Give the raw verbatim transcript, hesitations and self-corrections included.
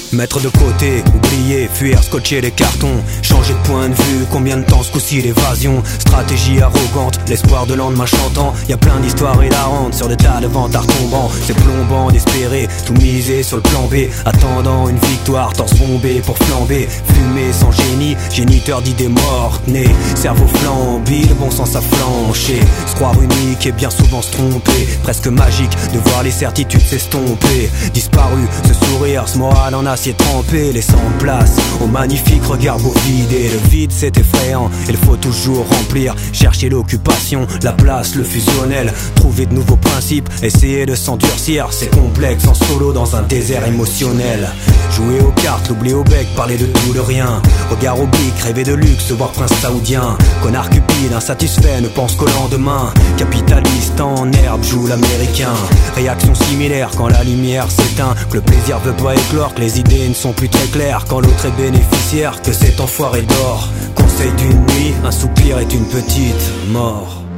Mettre de côté, oublier, fuir, scotcher les cartons. Changer de point de vue, combien de temps ce coup-ci l'évasion. Stratégie arrogante, l'espoir de lendemain chantant. Y'a plein d'histoires hilarantes sur des tas de vantards tombants. C'est plombant d'espérer, tout miser sur le plan B. Attendant une victoire, torse bombé pour flamber. Fumé sans génie, géniteur d'idées mortes nées. Cerveau flambé, le bon sens a flanché. Se croire unique et bien souvent se tromper. Presque magique de voir les certitudes s'estomper. Disparu, ce sourire, ce moral en acier trempé. Laissant place au magnifique regard beau vidé. Le vide c'est effrayant, il faut toujours remplir. Chercher l'occupation, la place, le fusionnel. Trouver de nouveaux principes, essayer de s'endurcir. C'est complexe en solo dans un désert émotionnel. Jouer aux cartes, l'oubli au bec, parler de tout, de rien. Regard oblique, rêver de luxe, voir prince saoudien. Connard cupide, insatisfait, ne pense qu'au lendemain. Capitaliste en herbe, joue l'américain. Réaction similaire quand la lumière s'éteint. Que le plaisir veut pas éclore, que les idées ne sont plus très claires. Quand l'autre est bénéficiaire, que cet enfoiré dort. Conseil d'une nuit, un soupir est une petite mort.